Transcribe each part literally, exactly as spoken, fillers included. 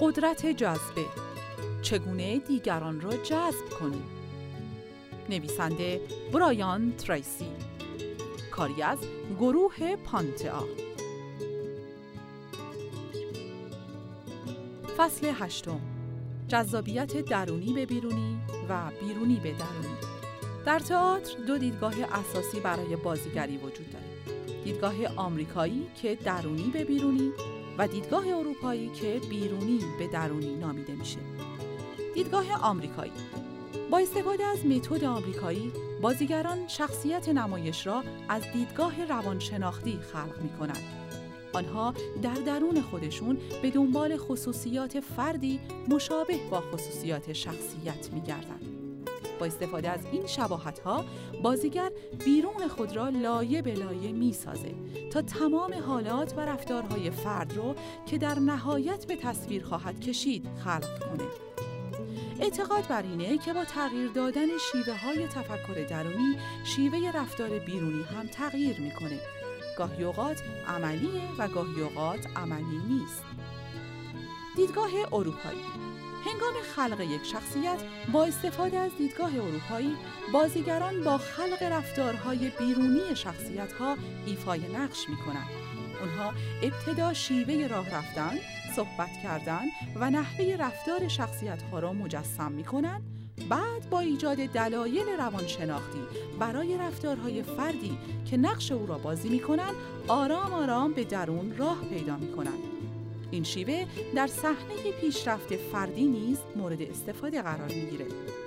قدرت جذبه، چگونه دیگران را جذب کنیم. نویسنده برایان تریسی، کاری از گروه پانتئا. فصل هشتم، جذابیت درونی به بیرونی و بیرونی به درونی. در تئاتر دو دیدگاه اساسی برای بازیگری وجود دارد. دیدگاه آمریکایی که درونی به بیرونی و دیدگاه اروپایی که بیرونی به درونی نامیده میشه. دیدگاه آمریکایی: با استفاده از متد آمریکایی، بازیگران شخصیت نمایش را از دیدگاه روانشناختی خلق می‌کنند. آنها در درون خودشون به دنبال خصوصیات فردی مشابه با خصوصیات شخصیت می‌گردند. با استفاده از این شباهت‌ها، بازیگر بیرون خود را لایه به لایه می‌سازه تا تمام حالات و رفتارهای فرد رو که در نهایت به تصویر خواهد کشید خلق کنه. اعتقاد بر اینه که با تغییر دادن شیوه‌های تفکر درونی، شیوه رفتار بیرونی هم تغییر می‌کنه. گاهی اوقات عملیه و گاهی اوقات عملی نیست. دیدگاه اروپایی: هنگام خلق یک شخصیت، با استفاده از دیدگاه اروپایی، بازیگران با خلق رفتارهای بیرونی شخصیت‌ها ایفای نقش می‌کنند. اونها ابتدا شیوه راه رفتن، صحبت کردن و نحوه رفتار شخصیت‌ها را مجسم می‌کنند. بعد با ایجاد دلایل روانشناختی برای رفتارهای فردی که نقش او را بازی می‌کنند، آرام آرام به درون راه پیدا می‌کنند. این شیوه در صحنه پیشرفت فردی نیز مورد استفاده قرار می‌گیره.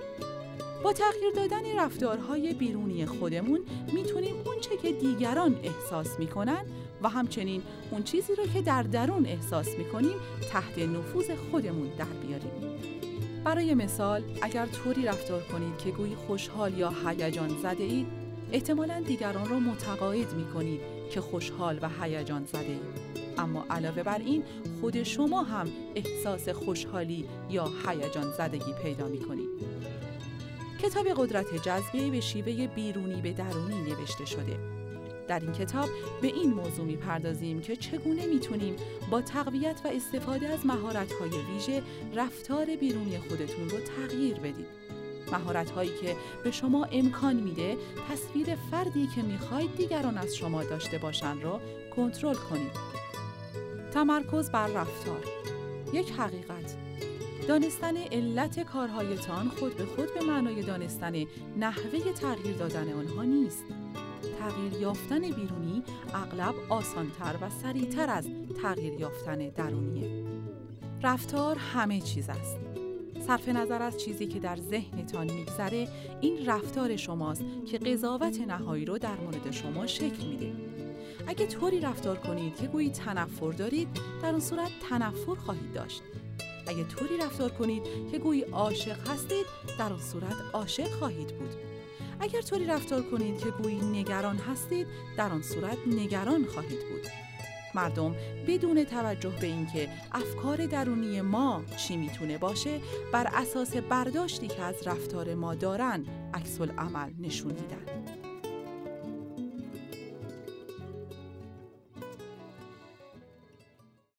با تغییر دادن رفتارهای بیرونی خودمون میتونیم اونچه که دیگران احساس میکنن و همچنین اون چیزی رو که در درون احساس میکنیم تحت نفوذ خودمون در بیاریم. برای مثال، اگر طوری رفتار کنید که گویی خوشحال یا هیجان زده اید، احتمالاً دیگران رو متقاعد میکنید که خوشحال و هیجان زده اید. اما علاوه بر این، خود شما هم احساس خوشحالی یا هیجان زدگی پیدا میکنید. کتاب قدرت جذبه به شیوه بیرونی به درونی نوشته شده. در این کتاب به این موضوع می‌پردازیم که چگونه می‌تونیم با تقویت و استفاده از مهارت‌های ویژه رفتار بیرونی خودتون رو تغییر بدید. مهارت‌هایی که به شما امکان میده تصویر فردی که می‌خواید دیگران از شما داشته باشن رو کنترل کنید. تمرکز بر رفتار. یک حقیقت: دانستن علت کارهایتان خود به خود به معنای دانستن نحوه تغییر دادن آنها نیست. تغییر یافتن بیرونی اغلب آسانتر و سریعتر از تغییر یافتن درونیه. رفتار همه چیز است. صرف نظر از چیزی که در ذهنتان میگذره، این رفتار شماست که قضاوت نهایی رو در مورد شما شکل میده. اگه طوری رفتار کنید که گویی تنفر دارید، در اون صورت تنفر خواهید داشت. اگه طوری رفتار کنید که گویی عاشق هستید، در اون صورت عاشق خواهید بود. اگر طوری رفتار کنید که گویی نگران هستید، در آن صورت نگران خواهید بود. مردم بدون توجه به اینکه افکار درونی ما چی میتونه باشه، بر اساس برداشتی که از رفتار ما دارن، عکس العمل نشون میدن.